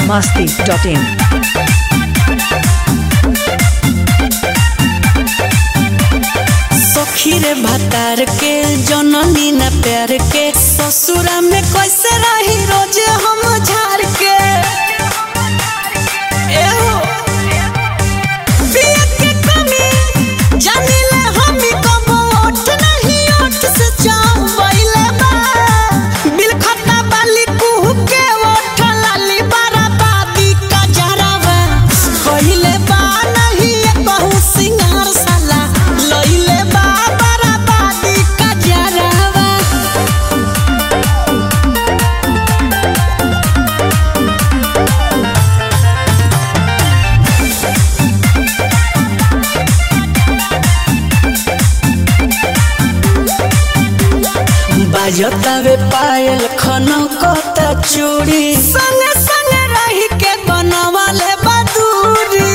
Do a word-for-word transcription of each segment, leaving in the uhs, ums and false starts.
masti dot in. सखीरे भतार के जननी न प्यार के ससुरा में कैसे रही रोज हम झार के एहो बिया के कमी जानिले हम कब ओठ नहीं ओठ से चावैले बा बिल खता बाली कुह के ओठ लाली बराबादी का जरावा कहिले बा नहीं कहू सिंगार साला लइले बा बराबादी का जरावा बाजतावे पायल खनकता चूड़ी संगे संगे रही के बनवाले बदूरी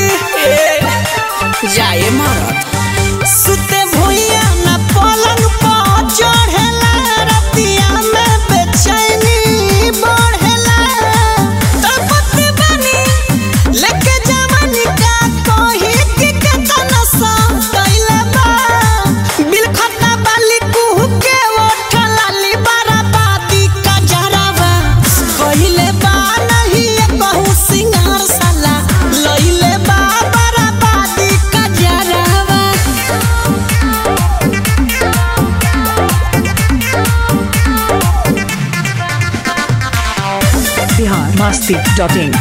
जाए मरद सुते भुइया न पलंग पर चढ़ेला रतिया में बेचैनी बढ़ेला तड़पत बनी लेके जवानी का कही कि केतना सब कैले बा बिल खता बाली कुह के ओठ लाली बराबादी का जरावा कहिले बा नहीं कहू सिंगार साला लइले बा बराबादी का जरावा Bihar masti dot in.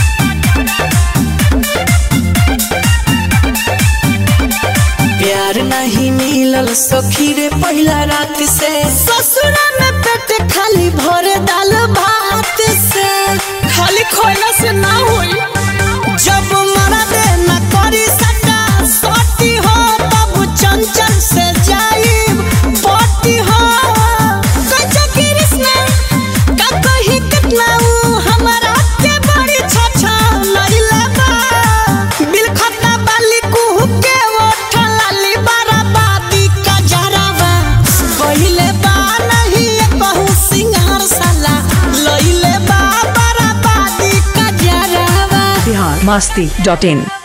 प्यार नहीं मिलल सखी रे पहला रात से ससुरा में पेट खाली भरे दाल भात से खाली खोला से ना होई जब मरा दे ना करी सटा सटी हो तब चंचल से जाई पटी हो कच्चा कृष्णा का कही कितना ऊ हमारा के बड़ी छछा लइला बा बिल खता बाली कुह के ओठ लाली बराबादी का जरावा कहिले बा नहीं कहू सिंगार साला लइले बा बराबादी का जरावा Bihar masti dot in.